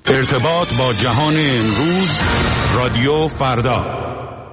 ارتباط با جهان امروز، رادیو فردا.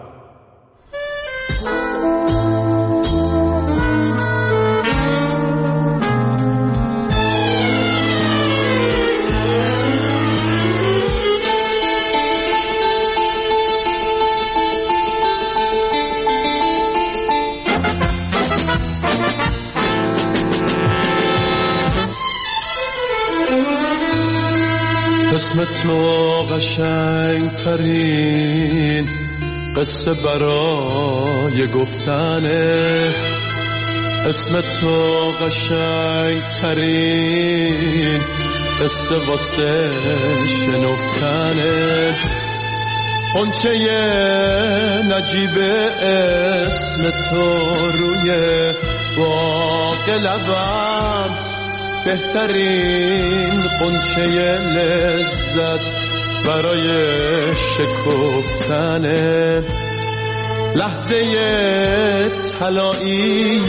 اسم تو قشنگ ترین قصه برای گفتنه، اسم تو قشنگ ترین قصه واسه شنفتنه. قنچه نجیب اسم تو روی باغ لبم، بهترین قنچه لذت برای شکفتنه. لحظه طلایی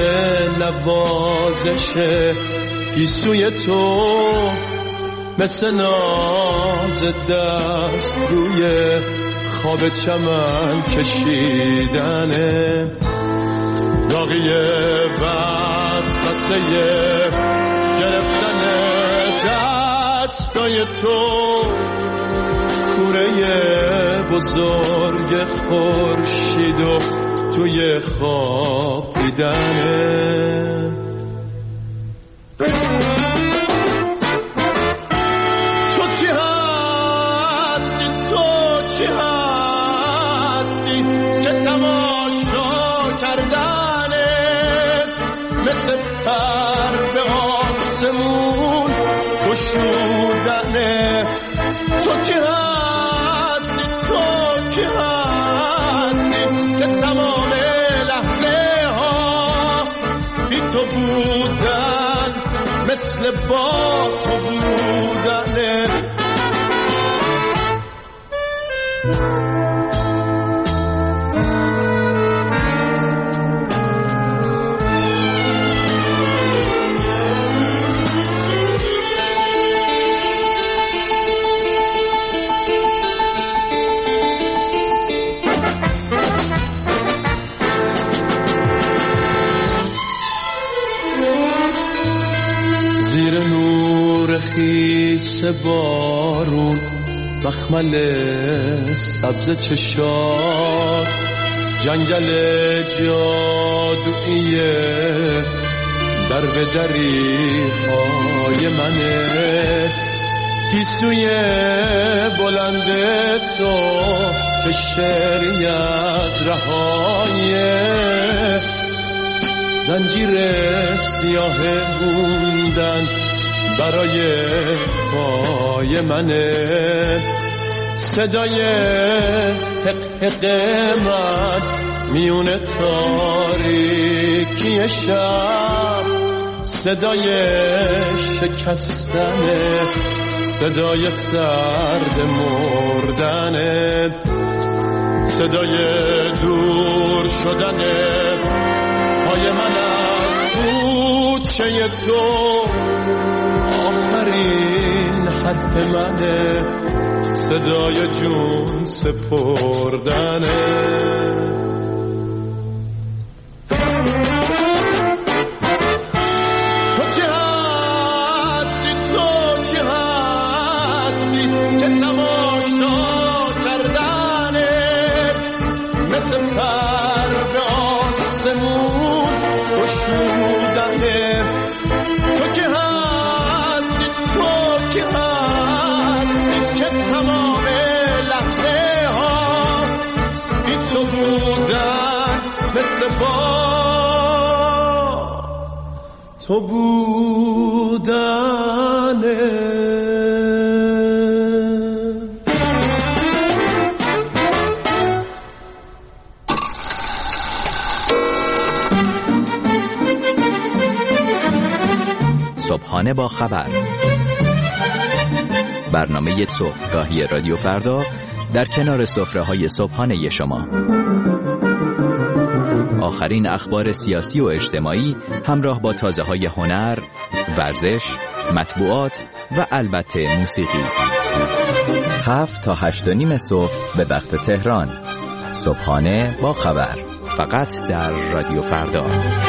نوازش گیسوی تو، مثل ناز دست روی خواب چمن کشیدنه. داغی وسوسه گرفتن دستای تو، کوره بزرگ خورشید و توی خواب دیدنه. تو چی هستی، تو چی هستی که تماشا کردنت مثل پر به آسمون گشودنه. تو کی هستی، تو کی هستی که تمام لحظه ها بی تو بودن مثل با تو بودنه. خیس بارون مخمل سبز چشات، جنگل جادویی در به دری های منه. گیسوی بلند تو که شعری از رهای زنجیر سیاه موندن برای پای منه. صدای حق حق من میون تاریکی شب، صدای شکستنه، صدای سرد مردنه، صدای دور شدنه پای من از کوچه تو. آخرین حرف منه، صدای جون سپردنه. تو چی هستی، تو چی هستی که تماشا کردنه مثل پر به آسمون گشودنه. تو چی هستی، تو چی هستی که تمام لحظه ها بی تو بودن مثل با تو بودنه. صبحانه با خبر، برنامه صبحگاهی رادیو فردا در کنار سفره‌های صبحانه شما. آخرین اخبار سیاسی و اجتماعی همراه با تازه‌های هنر، ورزش، مطبوعات و البته موسیقی. 7 تا 8:30 صبح به وقت تهران. صبحانه با خبر، فقط در رادیو فردا.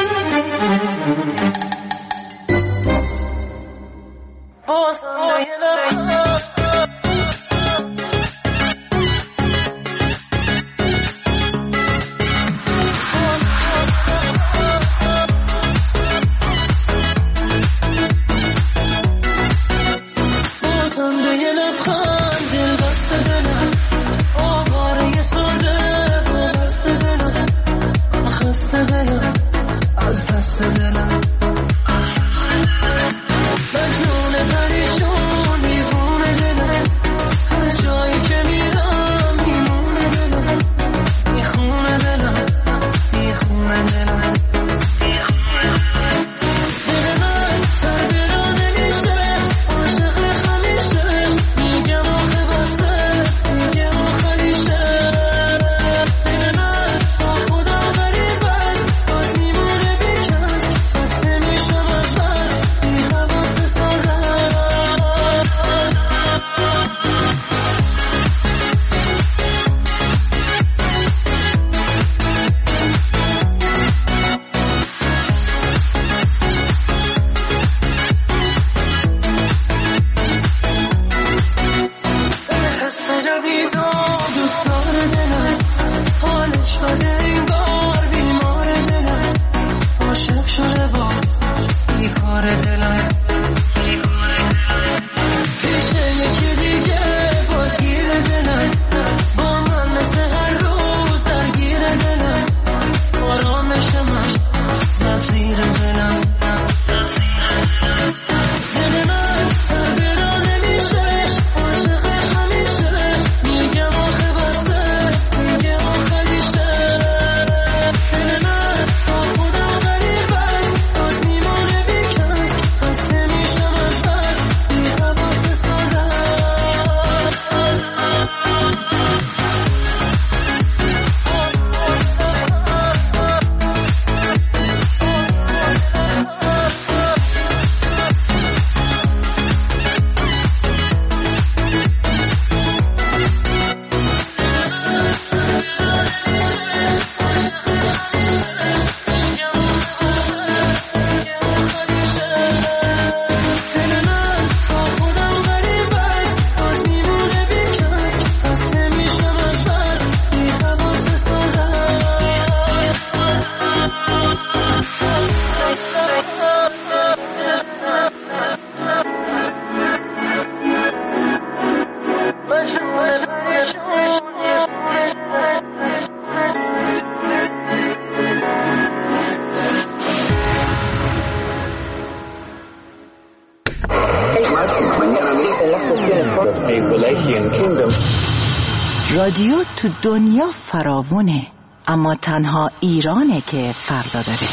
رادیو تو دنیا فراوونه، اما تنها ایرانه که فردا داره.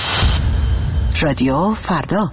رادیو فردا.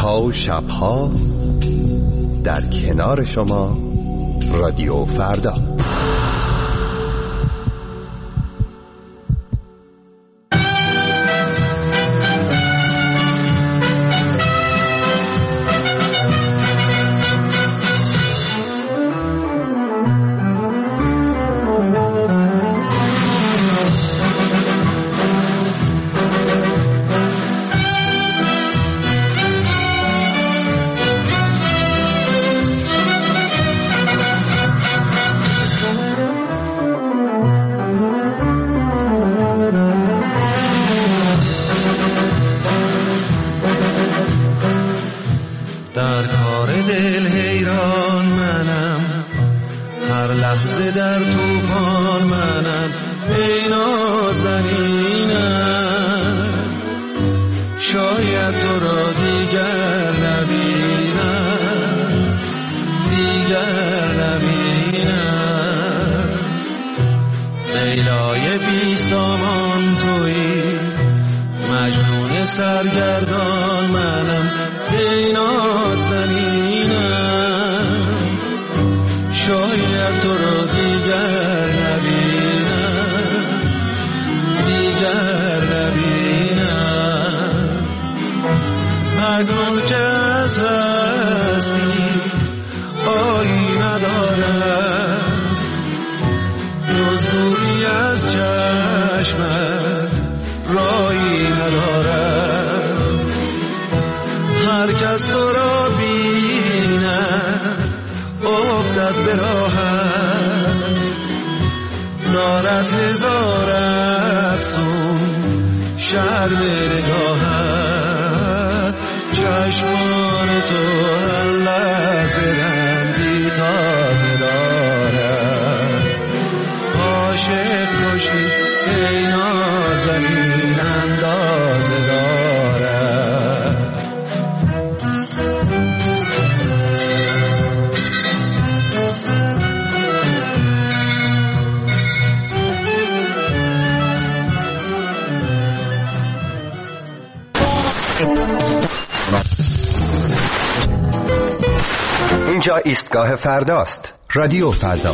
روزها و شبها در کنار شما رادیو فردا. در کار دل حیران منم، هر لحظه در طوفان منم. ای نازنینم، شاید تو را دیگر نبینم، دیگر نبینم. لیلای بی سامان تویی، مجنون سرگردان منم. ای نازنینم، شاید تو رو دیگر نبینم، دیگر نبینم. مگن که از هستی پایی ندارم، جز دوری از چشمت رایی ندارم. هر کس تو را بیند افتد به راهت، دارد هزار افسون شرم نگاهت. چشمان تو هر لحظه رنگی تازه دارد. عاشق کشی ای نازنین اندازه دارد. اینجا ایستگاه فرداست. رادیو فردا.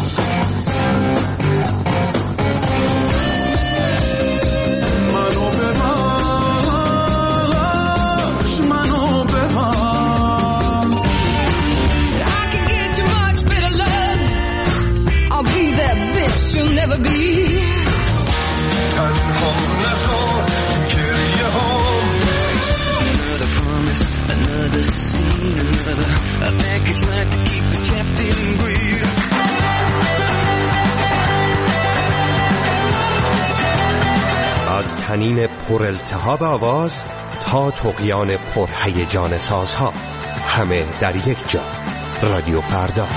از طنین پر التهاب آواز تا طغیان پر هیجان سازها، همه در یک جا. رادیو فردا.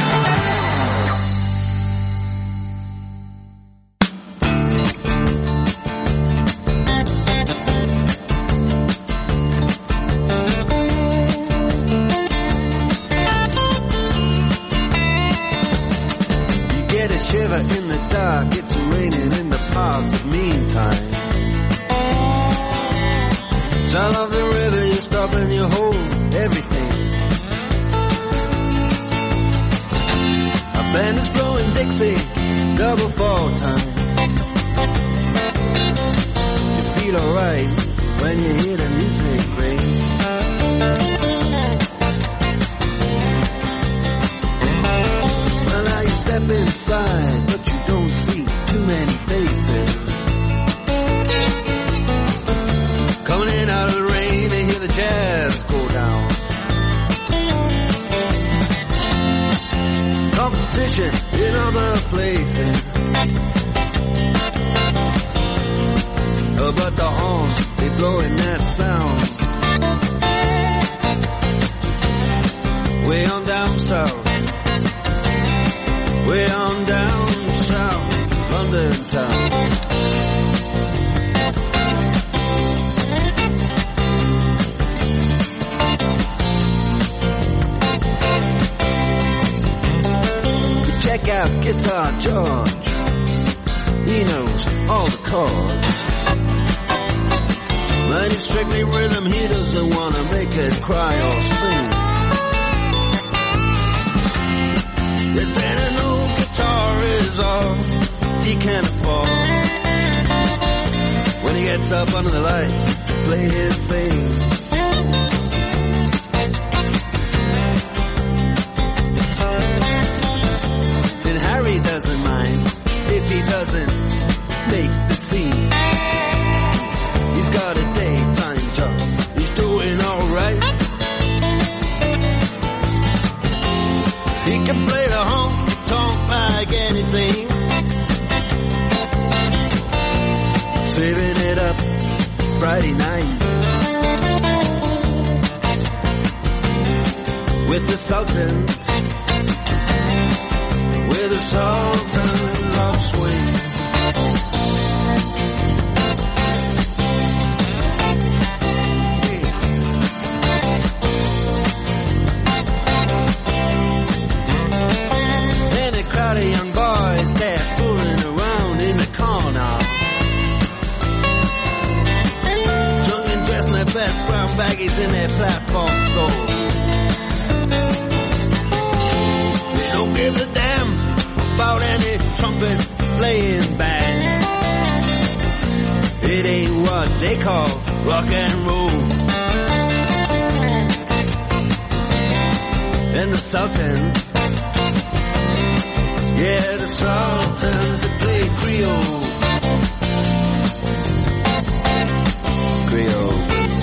In the dark, it's raining in the park, but meantime, sound of the river, you stop and you hold everything. A band is blowing Dixie, double fall time. You feel alright when you hear the music ring. Well, now you step inside, but you don't see too many faces. Coming in out of the rain, they hear the jazz go down. Competition in other places, but the horns, they blowing that sound. Way on down south, way on down south, London town. Check out Guitar George, he knows all the chords. When it's strictly rhythm, he doesn't want to make it cry or sing. If any new guitar is all he can afford, when he gets up under the lights to play his thing, then Harry doesn't mind if he doesn't make the scene. He's got a daytime job, he's doing alright. He can play the honky-tonk like anything, saving it up Friday night with the Sultans, with the Sultans of Swing. And a crowd of young boys, they're fooling around in the corner, drunk and dressed in their best brown baggies in their platform soles. They don't give a damn about any trumpet playing band. It ain't what they call rock and roll. And the Sultans, yeah, the Sultans, they play Creole. Creole.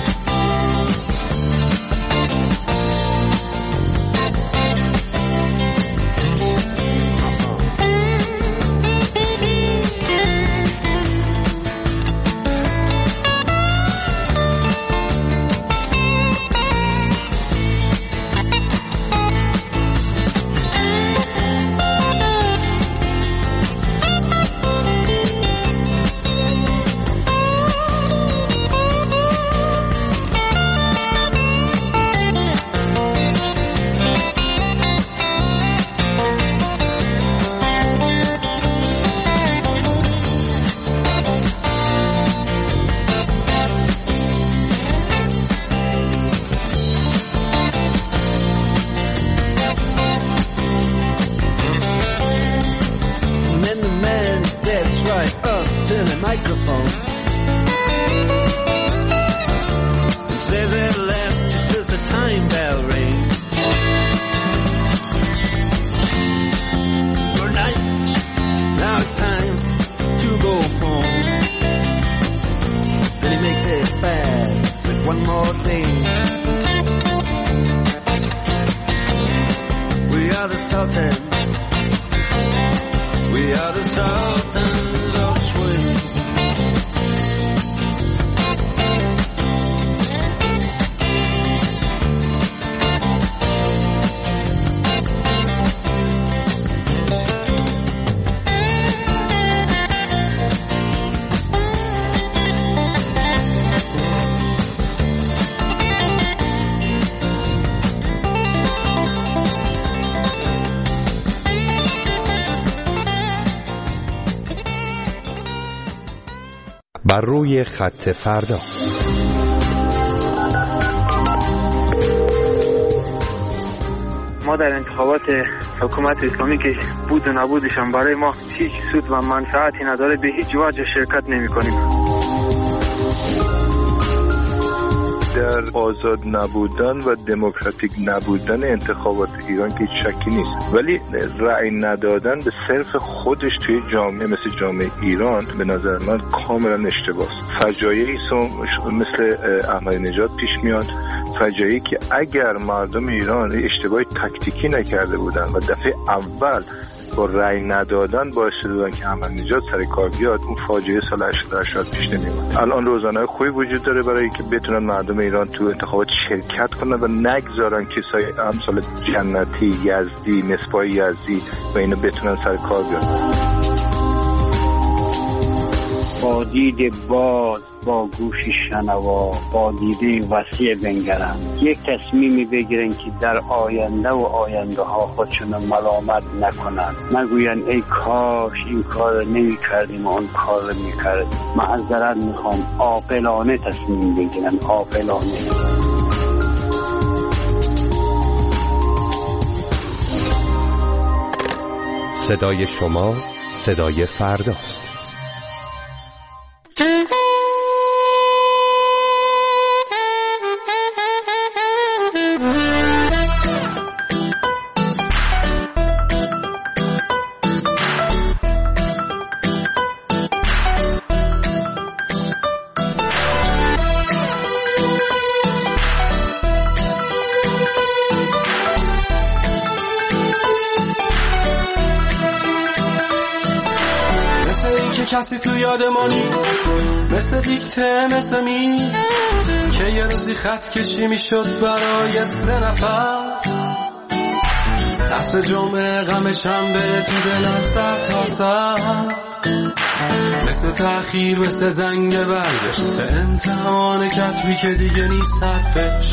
بر روی خط فردا. ما در انتخابات حکومت اسلامی که بود و نبودشان برای ما هیچ سود و منفعتی نداره، به هیچ وجه شرکت نمی کنیم. در آزاد نبودن و دموکراتیک نبودن انتخابات ایران که شکی نیست، ولی رأی ندادن به صرف خودش توی جامعه مثل جامعه ایران به نظر من کاملا اشتباهه. فجایعی مثل احمدی‌نژاد پیش میاد، فجایعی که اگر مردم ایران اشتباه تاکتیکی نکرده بودن و دفعه اول با رأی ندادن باعث شدن که احمدی‌نژاد سر کار بیاد، اون فاجعه سال 88 پیش نمی‌اومد. الان روزنامه‌های خوبی وجود داره برای که بتونن مردم ایران تو انتخابات شرکت کنن و نگذارن کسای امثال جنتی، یزدی، مصباح یزدی و اینا بتونن سر کار بیان. با دید باز، با گوش شنوا، با دیده وسیع بنگرن، یک تصمیمی بگیرن که در آینده و آینده ها خودشون ملامت نکنن، نگوین ای کاش این کار نمی کردیم و اون کار می کردیم. معذرت میخوام، عاقلانه تصمیم بگیرن، عاقلانه. صدای شما صدای فرداست. کسی تو یاد ما نیست، مثل دیکته مثل که یه روزی خط کشی میشد برای 3 نفر. دست جمعه غم شنبه تو دلم سر تا سر، مثل تأخیر، مثل زنگ برگشت، مثل امتحان کتبی که دیگه نیست حرفش،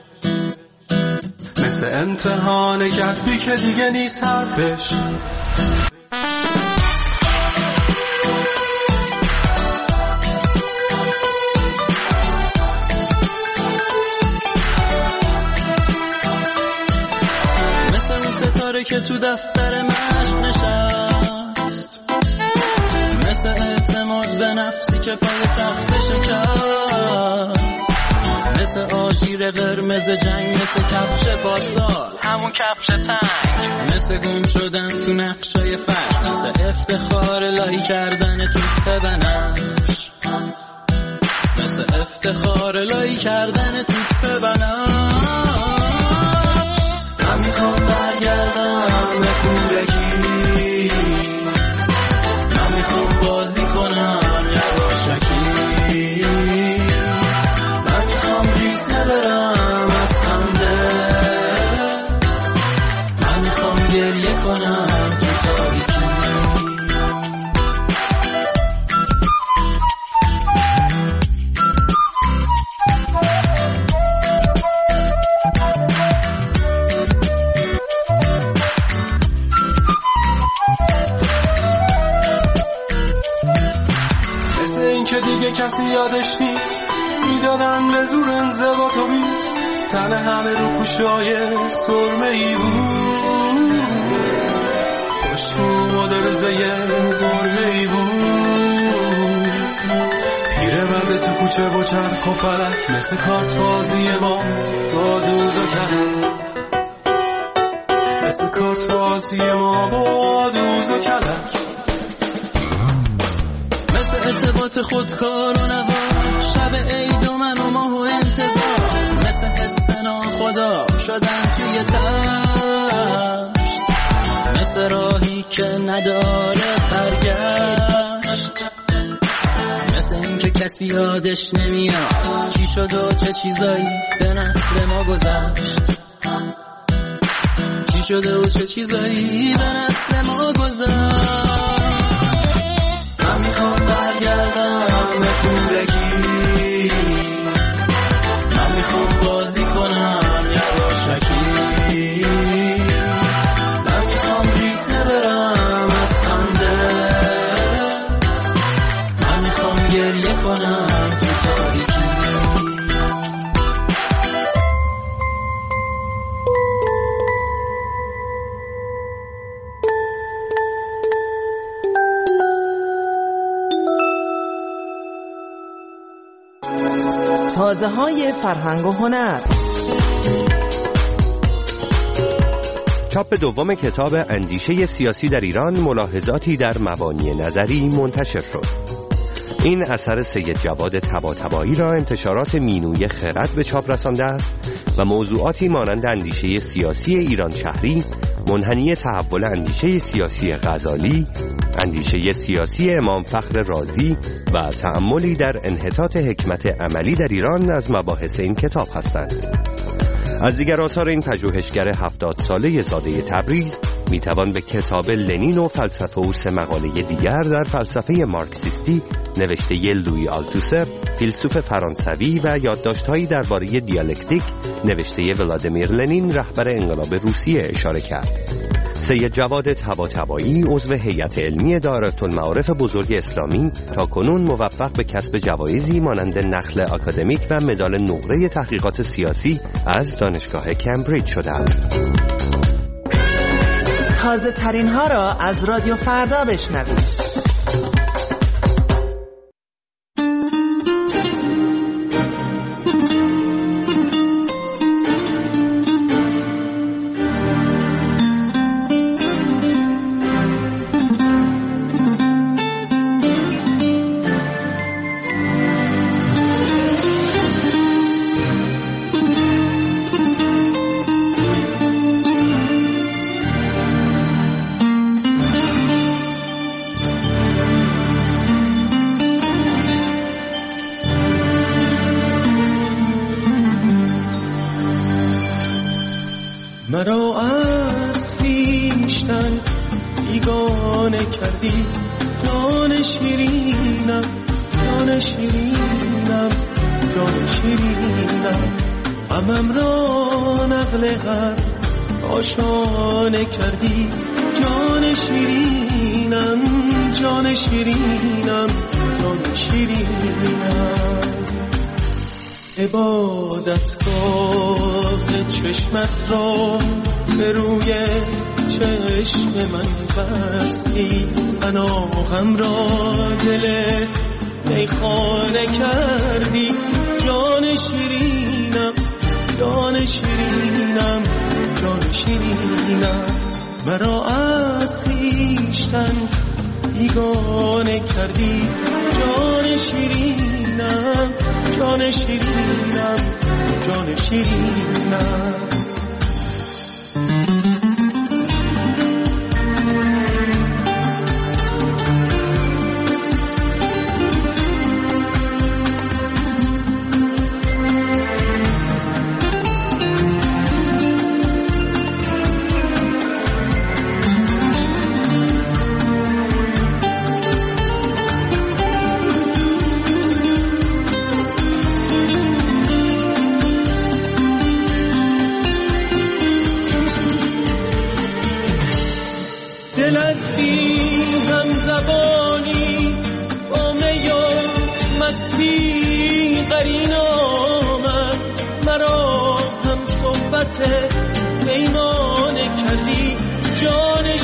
مثل امتحان کتبی که دیگه نیست حرفش. که تو دفتر مشق نشست، مثل اعتماد به نفسی که پای تخت شکست، مثل آژیر قرمز جنگ، مثل کفش پاسال، همون کفش تنگ، مثل گم شدن تو نقشای فرش، مثل افتخار لای کردن توپ بنفش، مثل افتخار لای کردن توپ بنفش. من میخوام برگردم به کودکی، من میخوام بازی کنم یواشکی، من میخوام ریسه برم از خنده، من میخوام گریه کنم تو تاریکی. کسی یادش نیست، میدادن به زور انضباط و بیست، تن همه رو پوشای سرمه‌ای بود، پشت مدرزه گرمه‌ای بود، پیره برده تو کوچه با چرخ و فلک، مثل کارت بازی ما با دوز و کلک، مثل کارت بازی ما با دوز و کلک، ارتباط خودکار و نوا، شب عید و من و ماه و انتظار، مثل حس ناخدا شدن توی تشت، مثل راهی که نداره برگشت، مثل این که کسی یادش نمیاد چی شد و چه چیزایی به نسل ما گذشت، چی شده و چه چیزایی به نسل ما گذشت. من میخوام برگردم به کودکی، من میخوام بازی کنم یواشکی، من میخوام ریسه برم از خنده، من میخوام گریه کنم تو تاریکی. تازه‌های فرهنگ و هنر. چاپ دوم کتاب اندیشه سیاسی در ایران، ملاحظاتی در مبانی نظری منتشر شد. این اثر سید جواد طباطبایی را انتشارات مینوی خرد به چاپ رسانده است و موضوعاتی مانند اندیشه سیاسی ایران شهری، منحنی تحول اندیشه سیاسی غزالی، اندیشه سیاسی امام فخر رازی و تأملی در انحطاط حکمت عملی در ایران از مباحث این کتاب هستند. از دیگر آثار این پژوهشگر 70 ساله زاده تبریز میتوان به کتاب لنین و فلسفه و 3 مقاله دیگر در فلسفه مارکسیستی نوشته لویی آلتوسر، فیلسوف فرانسوی و یادداشت‌هایی درباره دیالکتیک نوشته ولادیمیر لنین، رهبر انقلاب روسیه اشاره کرد. سید جواد طباطبایی عضو هیئت علمی دایرةالمعارف بزرگ اسلامی تا کنون موفق به کسب جوایزی مانند نخل آکادمیک و مدال نقره تحقیقات سیاسی از دانشگاه کمبریج شده است. تازه ترین ها را از رادیو فردا بشنوید. مرا از خویشتن بیگانه کردی، جان شیرینم، جان شیرینم، جان شیرینم، غمم را نقل غم آشانه کردی، جان شیرینم، جان شیرینم، جان شیرینم. عبادتگاه چشمت را به روی چشم من بستی، پناهم را دل میخانه کردی، جان شیرینم، جان شیرینم، جان شیرینم. مرا از خویشتن بیگانه کردی، جان شیرینم، جان شیرینم، جان شیرینم. دل از بی هم زبانی با می و مستی قرین آمد، مرا هم صحبت پیمانه کردی، جان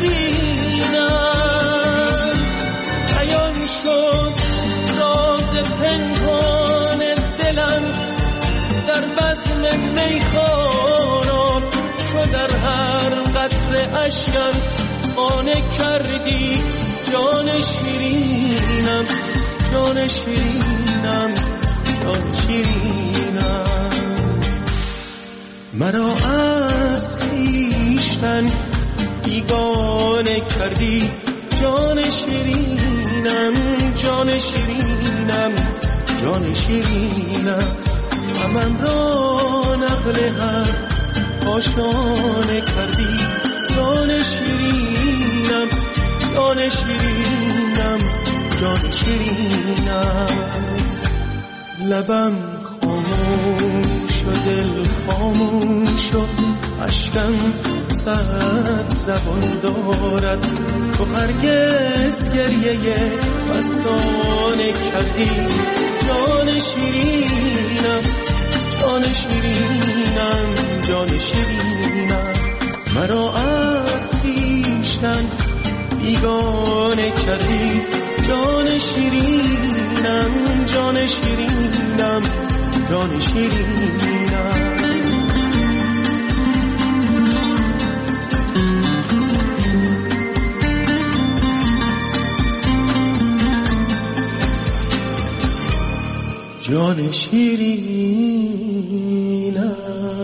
شیرینم. عیان شد راز پنهان دلم در بزم میخواران، چو در هر قطره اشکم خانه کردی، جان شیرینم، جان شیرینم، جان شیرینم. مرا از خویشتن بیگانه کردی، جان شیرینم، جان شیرینم، جان شیرینم. غمم را نقل هم آشانه کردی، جان شیرینم، جان شیرینم، جان شیرینم. لبم خاموش و دل خاموش و اشکم صد زبان دارد، تو هرگز گریه مستانه کردی، جان شیرینم، جان شیرینم، جان شیرینم. مرا از خویشتن بیگانه کردی، جان شیرینم، جان شیرینم، جان شیرینم. جان شیرینم.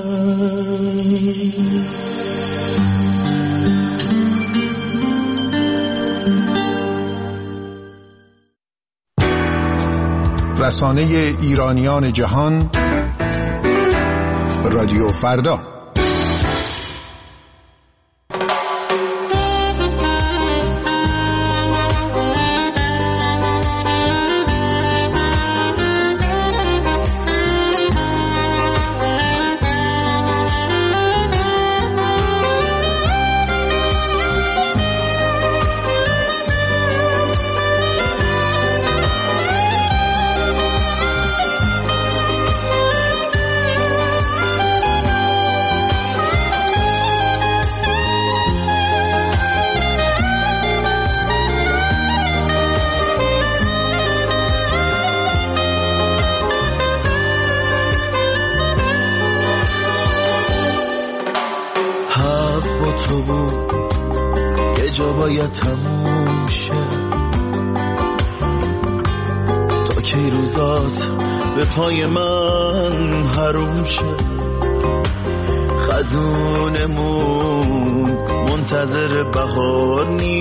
رسانه ایرانیان جهان، رادیو فردا. باید تموم شه، تا کی روزات به پای من حروم شه. خزونمون منتظر بهار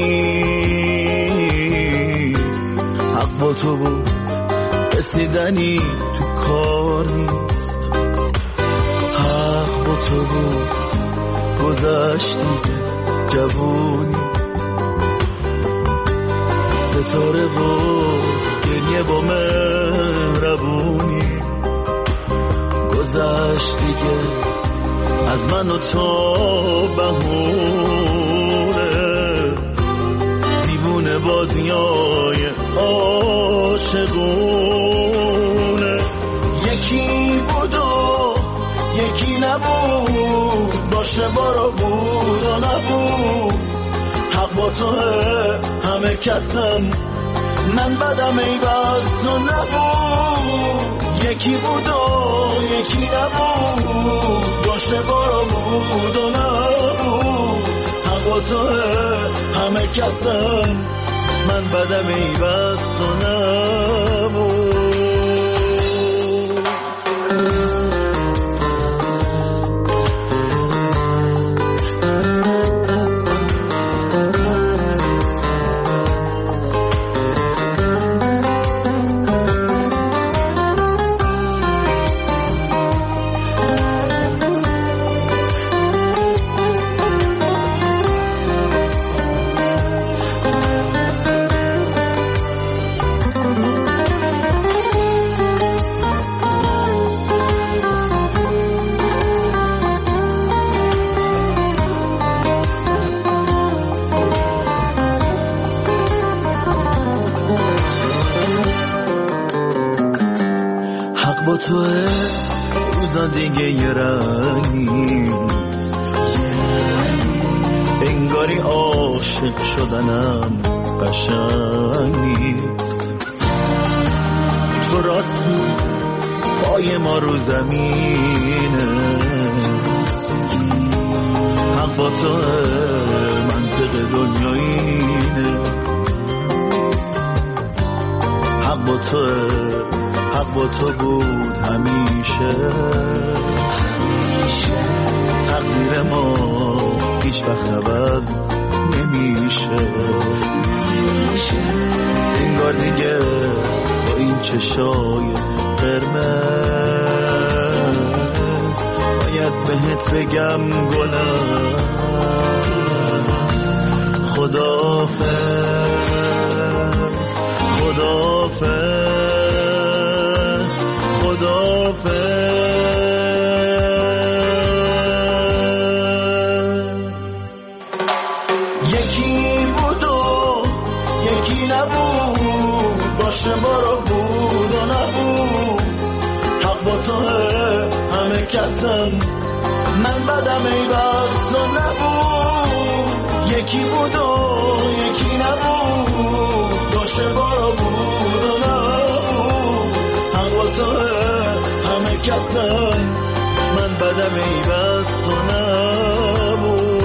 نیست، حق با تو بود رسیدنی تو کار نیست. حق با تو بود گذشتی جوونی، ستاره و گریه با مهربونی. گذشت دیگه از من و تو بهونه، دیوونه بازیای عاشقونه. یکی بود و یکی نبود، باشه بارا بود و نبود. حق با توه همه کسم، من بدم ای بس تو نبود. یکی بود و یکی نبود، باشه بارا بود و نبود. حق با توه همه کسم، من بدم ای بس تو نبود. با توه روزا دیگه یه رنگ نیست، انگاری عاشق شدنم قشنگ نیست. تو راستی پای ما رو زمینه، حق با توه منطق دنیا اینه. حق با توه، حق با تو بود همیشه. تقدیر ما هیچ وقت عوض نمیشه. انگار دیگه با این چشای قرمز باید بهت بگم گلم خداحافظ، خداحافظ، خداحافظ. یکی بود و یکی نبود، باشه بارا بود و نبود. حق با توه همه کسم، من بدم ای بس و نبود. یکی بود و یکی نبود، باشه بارا بود و نبود. حق با توه همه کسم، من بدم ای بس و نبود.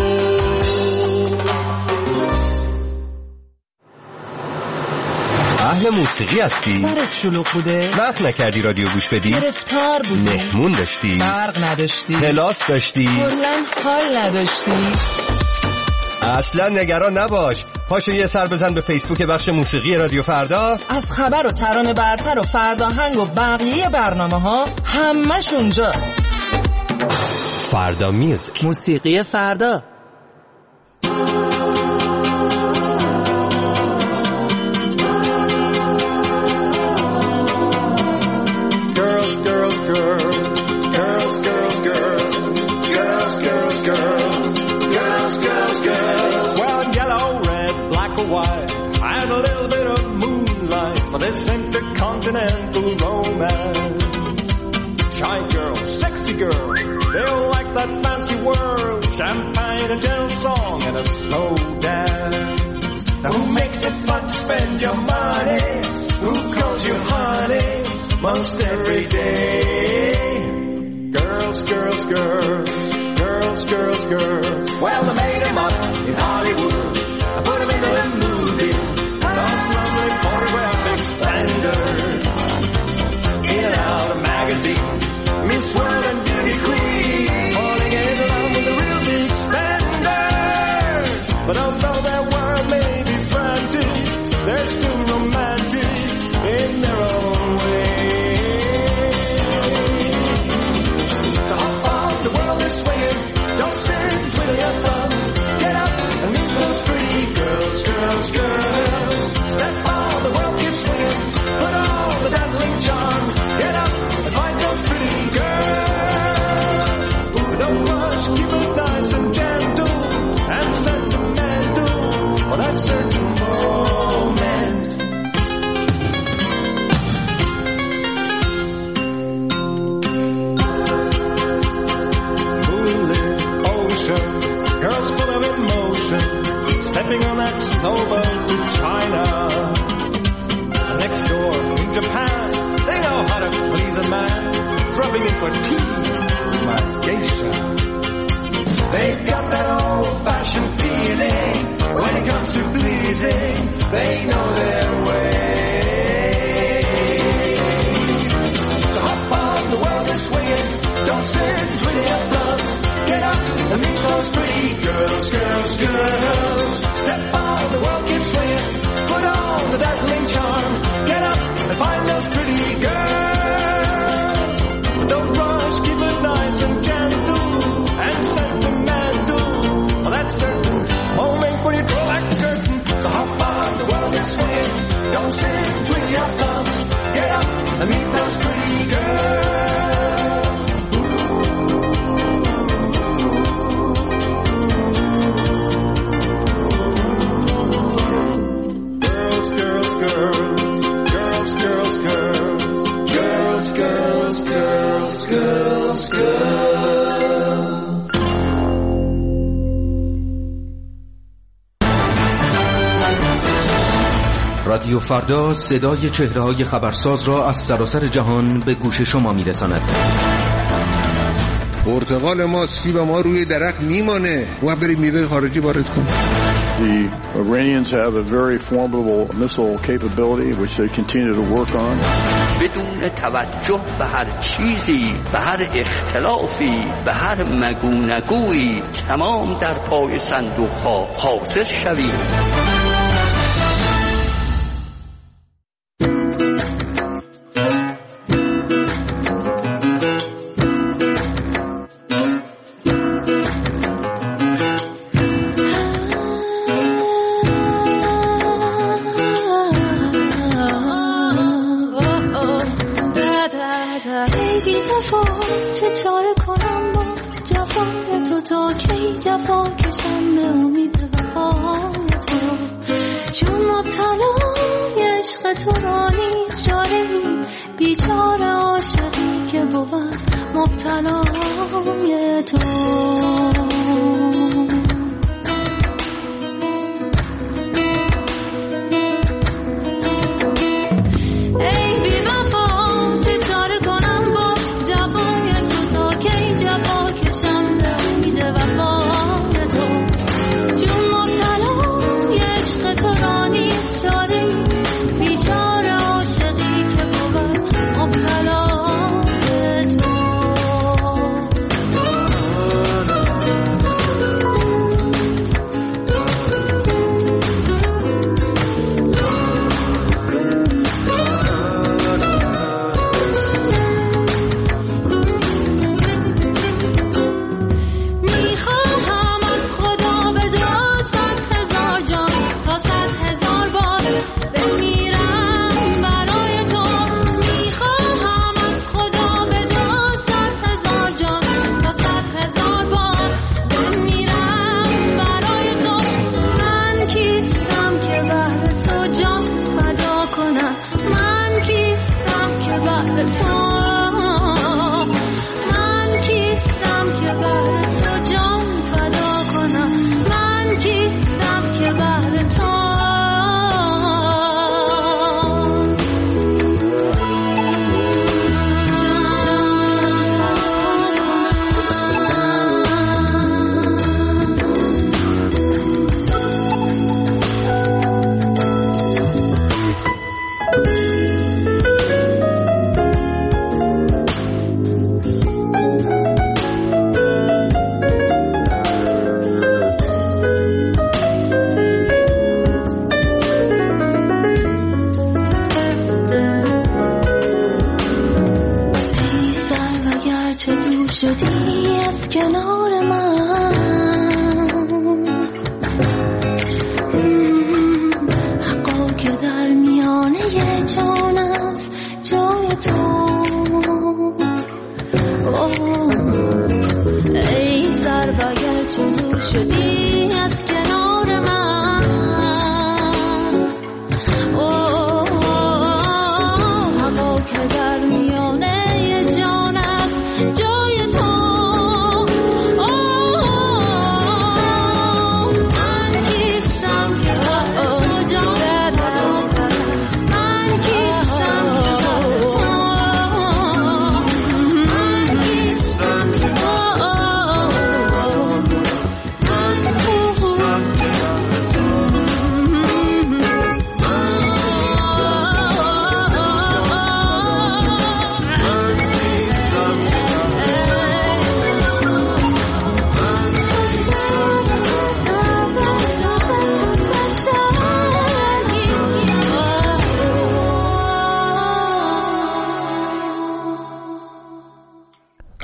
اهل موسیقی هستی؟ سرت شلوغ بوده؟ وقت نکردی رادیو گوش بدی؟ گرفتار بودی؟ مهمون داشتی؟ برق نداشتی؟ کلاس داشتی؟ کلاً حال نداشتی؟ اصلا نگران نباش، پاشو یه سر بزن به فیسبوک بخش موسیقی رادیو فردا. از خبر و ترانه برتر و فرداهنگ و بقیه برنامه ها همش اونجاست. فردا میوزیک، موسیقی فردا. For this intercontinental romance. Shy girls, sexy girls, they all like that fancy world. Champagne, a gentle song, and a slow dance. Now who makes it fun to spend your money? Who calls you honey most every day? Girls, girls, girls, girls, girls, girls. Well, they made them up in Hollywood. snowboat to China. Next door in Japan, they know how to please a man. Dropping in for tea, my geisha. They've got that old-fashioned feeling. When it comes to pleasing, they know their way. So hop on, the world is swinging. Don't sit, twiddle your thumbs. Get up and meet those pretty girls, girls, girls. Step on, the world keeps swinging. Put on the dazzling charm. Get up and find those pretty girls. Don't rush, keep it nice and gentle and sentimental. Well, that's certain. Won't make when you draw back the curtain. So hop on, the world is swinging. Don't sit, twiddle your thumbs. Get up and meet those pretty girls. رادیو فردا صدای چهره‌های خبرساز را از سراسر جهان به گوش شما می‌رساند. پرتقال ما، سیب ما روی درخت میمانه و بریم میوه خارجی وارد کنیم. The Iranians have a very formidable missile capability which they continue to work on. بدون توجه به هر چیزی، به هر اختلافی، به هر مگونگویی تمام در پای صندوق‌ها حاضر شویم.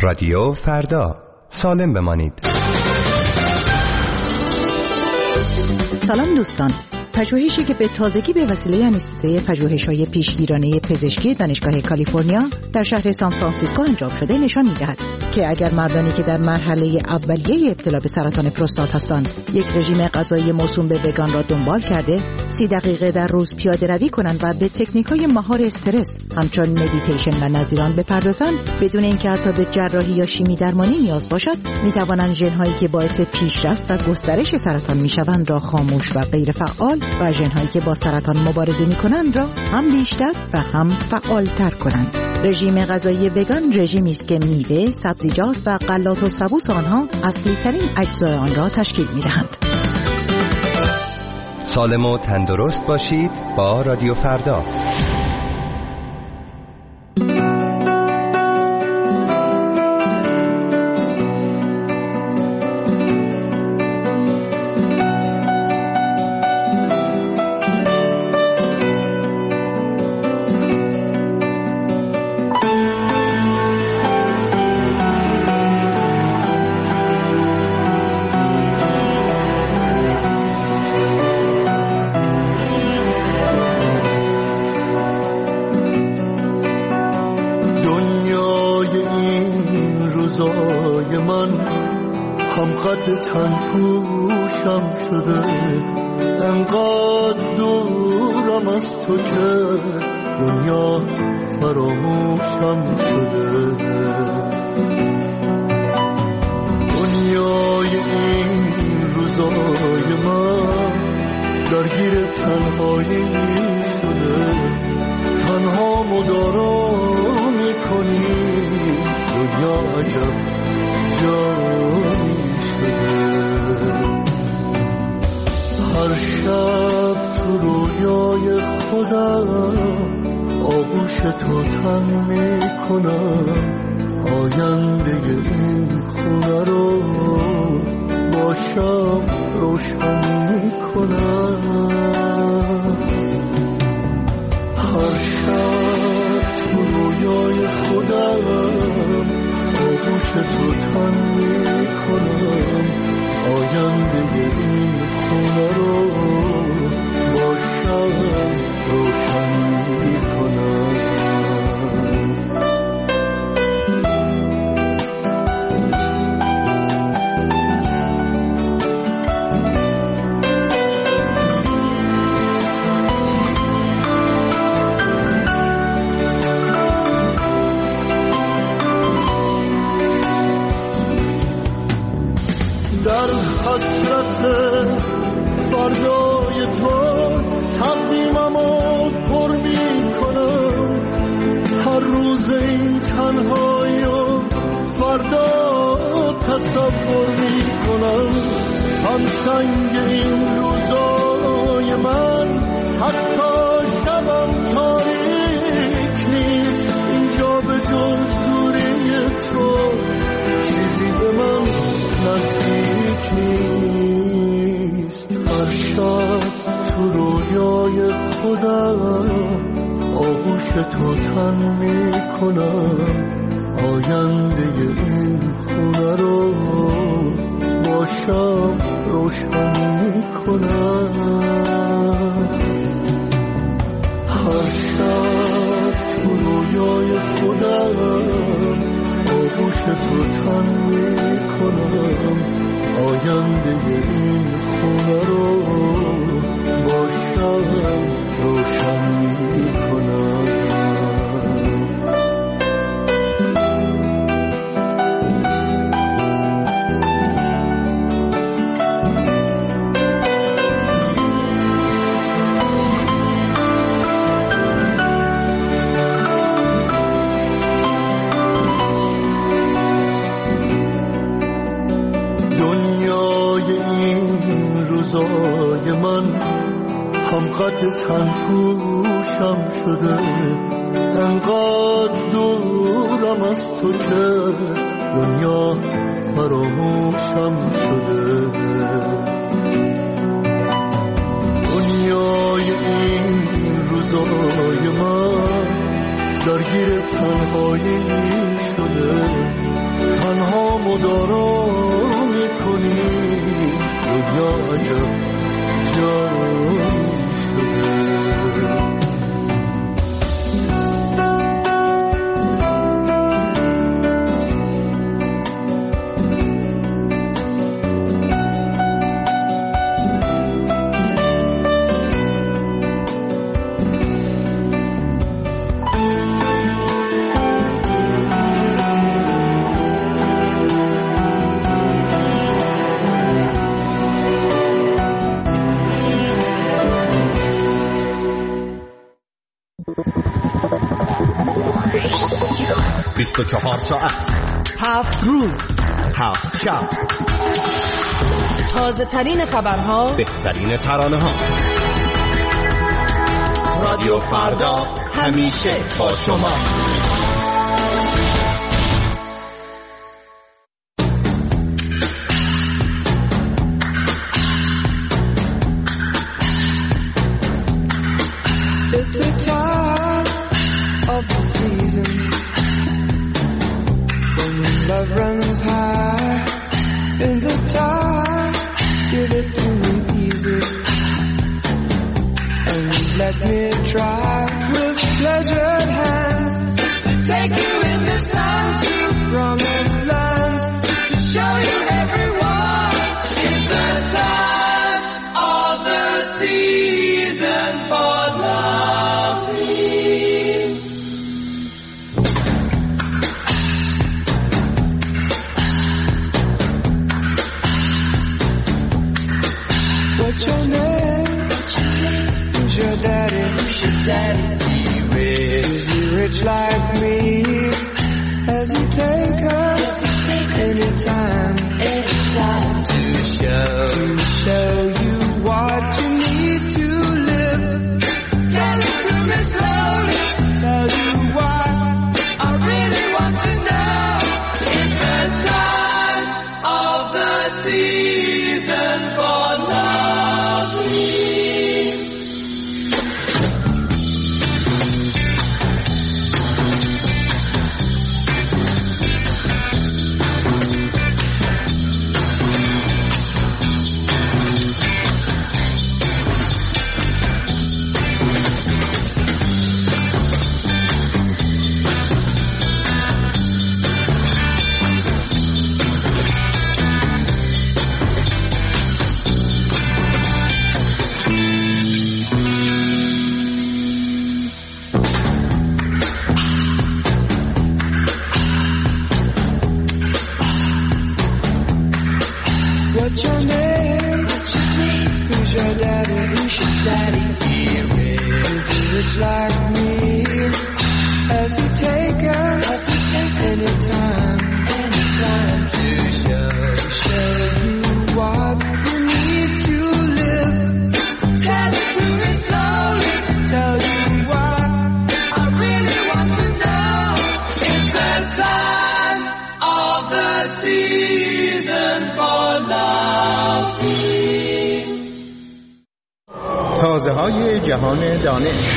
رادیو فردا، سالم بمانید. سلام دوستان. پژوهشی که به تازگی به وسیله انستیتوی پژوهش‌های پیشگیرانه پزشکی دانشگاه کالیفرنیا در شهر سان فرانسیسکو انجام شده نشان می‌دهد که اگر مردانی که در مرحله اولیه ابتلا به سرطان پروستات هستند یک رژیم غذایی موسوم به وگان را دنبال کرده 30 دقیقه در روز پیاده روی کنند و به تکنیک‌های مهار استرس همچون مدیتیشن و نظیران بپردازند بدون اینکه حتی به جراحی یا شیمی درمانی نیاز باشد، می‌توانند ژن‌هایی که باعث پیشرفت و گسترش سرطان می‌شوند را خاموش و غیر فعال و ژن‌هایی که با سرطان مبارزه می‌کنند را هم بیشتر و هم فعال‌تر کنند. رژیم غذایی وگان رژیمی است که میوه، سبزیجات و غلات و سبوس آنها اصلی‌ترین اجزای آن را تشکیل می‌دهند. سالم و تندرست باشید با رادیو فردا. تنهوشم شده انقدر دورم از تو که دنیا فراموشم شده. دنیای این روزای من درگیر تنهایی شده، تنها مدارا میکنی دنیا عجب جایی شده. هر شب تو رویای خودم آغوش تو تن میکنم، آینده این خونه رو باشم روشن میکنم. هر شب تو رویای خودم آغوش تو تن میکنم، آینده این خونه رو باشم روشن میکنم. در حسرت فردای تو تقویممو پر میکنم، هر روز این تنهایی و فردا تصور میکنم. هم سنگ این روزای من حتی شبم تاریک نیست، اینجا به جز دوری تو چیزی به من نزدیک نیست. هر شب تو رویای خودم آغوش تو تن میکنم، آینده این خونه رو باشم روشن میکنم. هر شب تو رویای خودم آغوش تو تن میکنم، آینده این خونه رو باشم روشن میکنم. من هم قد تنهوشم شده، انقدر دورم از تو که دنیا فراموشم شده. دنیای این روزای من درگیر تنهایی شده، کارا میکنی دنیا عجب جایی شده. ساعت 7 روز 7 شب، تازه ترین خبرها، بهترین ترانه ها. رادیو فردا همیشه با شما. Love runs high in this time. Give it to me easy and let me try with pleasured hands to take you in the sun to promised lands, to show you everyone. It's the time of the season for loving. What's your name? Who's your daddy? Who's your daddy? He rich. Is he rich like me? Has he take us anytime to show you what you need to live? Tell it to me slowly. Tell you what I really want to know. It's the time of the season for love. What's your name? Who's your daddy? Who's your daddy? Is he rich like me? Has he take us anytime to show you what you need to live? Tell it to me slowly. Tell you what I really want to know. It's the time of the season for love. تازه های جهان دانش.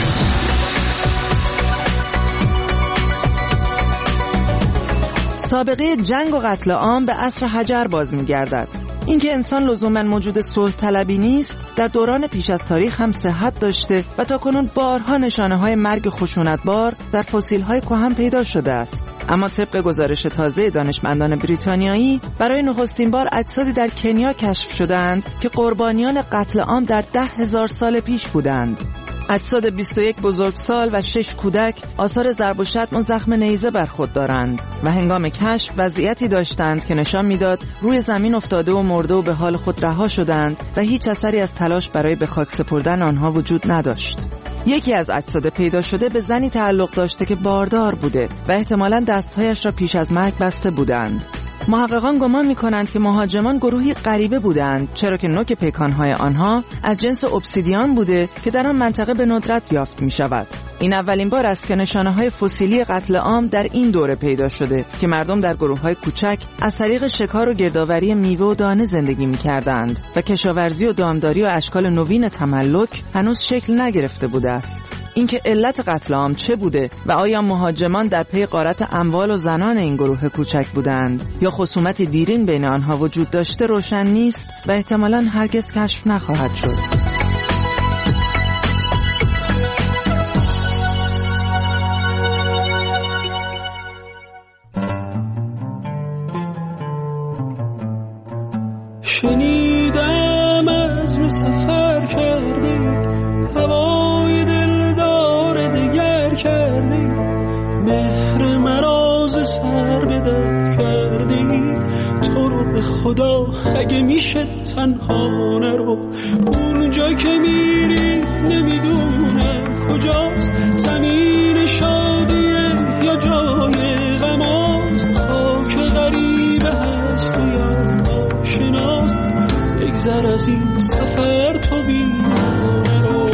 سابقه جنگ و قتل عام به عصر حجر باز می‌گردد. اینکه انسان لزوماً موجود صلح طلبی نیست، در دوران پیش از تاریخ هم صحت داشته و تاکنون بارها نشانه‌های مرگ خشونتبار در فسیل‌های کهن پیدا شده است. اما طبق گزارش تازه دانشمندان بریتانیایی، برای نخستین بار اجسادی در کنیا کشف شدند که قربانیان قتل عام در 10,000 سال پیش بودند. اجساد 21 بزرگسال و 6 کودک آثار ضرب و شتم و زخم نیزه بر خود دارند و هنگام کشف وضعیتی داشتند که نشان میداد روی زمین افتاده و مرده و به حال خود رها شدند و هیچ اثری از تلاش برای به خاک سپردن آنها وجود نداشت. یکی از اجساد پیدا شده به زنی تعلق داشته که باردار بوده و احتمالاً دستهایش را پیش از مرگ بسته بودند. محققان گمان می‌کنند که مهاجمان گروهی غریبه بودند، چرا که نوک پیکان‌های آنها از جنس obsidian بوده که در آن منطقه به ندرت یافت می‌شود. این اولین بار است که نشانه‌های فسیلی قتل عام در این دوره پیدا شده که مردم در گروه‌های کوچک از طریق شکار و گردآوری میوه و دانه زندگی می‌کردند و کشاورزی و دامداری و اشکال نوین تملک هنوز شکل نگرفته بوده است. اینکه علت قتل عام چه بوده و آیا مهاجمان در پی غارت اموال و زنان این گروه کوچک بودند یا خصومت دیرین بین آنها وجود داشته روشن نیست و احتمالاً هرگز کشف نخواهد شد. شنیدم از سفر کردی، هوای دلدار دگر کردی، مهر مراز سر به در کردی. تو رو به خدا اگه میشه تنها نرو، اونجا که میری نمیدونم کجاست، زمین شادیه یا جای غماست، خاک غریبه هست و یا آشناست. بگذر از این سفر تو بیمار رو.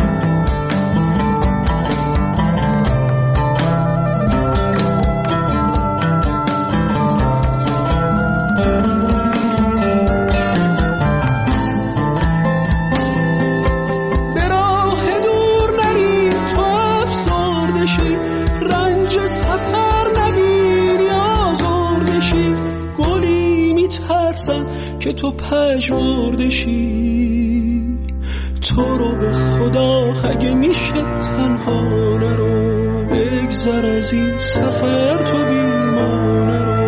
به راه دور نری تو افسرده شی، رنج سفر نبینی آزرده شی. گلی میترسم که تو پژمرده شی، تو رو به خدا اگه میشه تنها نرو. بگذر از این سفر تو بیمار رو.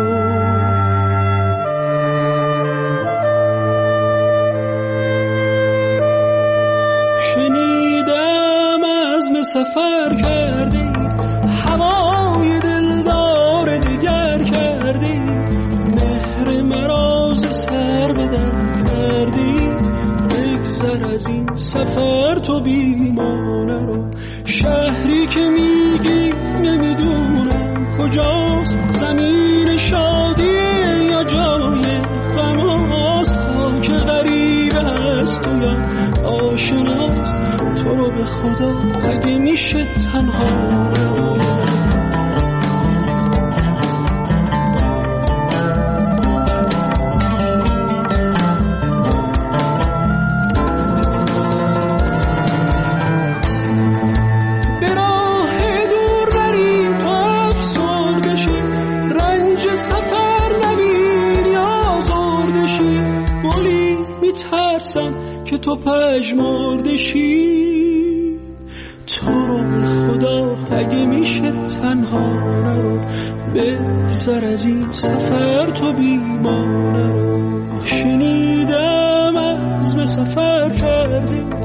شنیدم عزم سفر کردی، هوای دلدار دگر کردی، مهر مراز سر به در کردی. بگذر از این سفر تو بیمانه رو. شهری که میگی نمیدونم کجاست، زمین شادیه یا جای غماست، خاک غریبه هست و یا آشناست. تو رو به خدا اگه میشه تنها رو. که تو پژمرده شی، تو رو به خدا اگه میشه تنها نرو. بگذر از این سفر تو بیمانه رو. شنیدم عزم سفر کردی،